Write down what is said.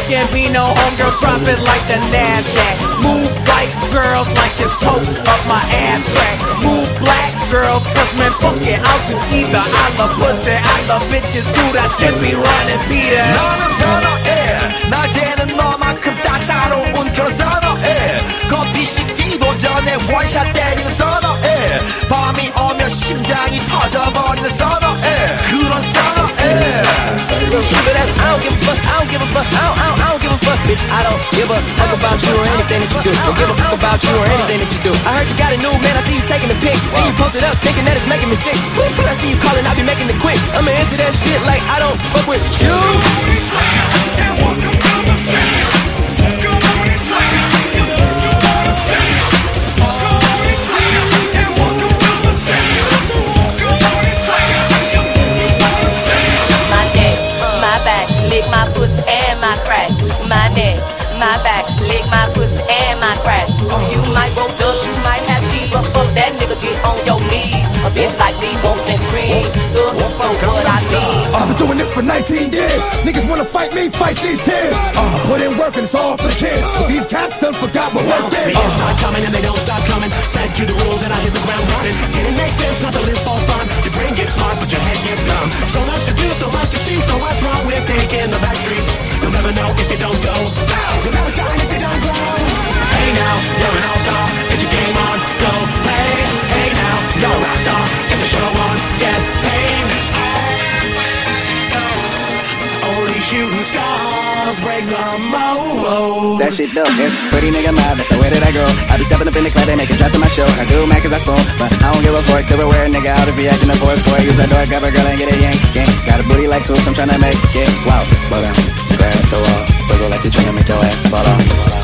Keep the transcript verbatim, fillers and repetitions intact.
Gambino, homegirls drop it like the NASDAQ. Move white girls like it's coke up my ass crack. Move black girls, cause man fuck it, I'll do either. I love pussy, I love bitches too, I should be running Peter. 너는 선어해 낮에는 너만큼 따사로운 그런 선어해 커피 식기도 전에 원샷 때리는 선어해 밤이 오면 심장이 터져버리는 선어해 그런 선어해 Real stupid ass, I don't give a fuck, I don't give a fuck, I don't, I don't, I don't give a fuck, bitch. I don't give a fuck about you or anything that you do. Don't give a fuck about you or anything that you do. I heard you got a new man, I see you taking a pic. Then you post it up, thinking that it's making me sick. I see you calling, I be making it quick. I'ma answer that shit like I don't fuck with you. My pussy and my crack, my neck, my back, lick my pussy and my crack. You might want drugs, you might have cheese, but fuck that nigga, get on your knees. A bitch like me won't and scream. Look for what I mean. I've been doing this for nineteen years. Niggas wanna fight me, fight these tears. Uh, put in work and it's all for the kids. These cats done forgot what work is. The years start coming and they don't stop coming. Fed to the rules and I hit the ground running. And it makes sense not to live for fun. Your brain gets smart, but your head gets dumb. So much to do, so much to see. So what's wrong with taking the back streets? You'll never know if you don't go. You'll never shine if you don't glow. Hey now, you're an all-star. Get your game on, go play. Hey now, you're a rock star. Get the show on, get paid. Only shooting stars break the mold. That shit dope, it's pretty nigga mob, that's the way that I grow. I be stepping up in the club, they make it drop to my show. I do mad cause I spoon, but I don't give a fork. Silverware nigga out if he acting up for his boy. Use that door, grab a girl and get a yank, yank. Got a booty like Goose, I'm tryna make it. Wow, slow down, grab the wall, wiggle like you're tryna make your ass fall off.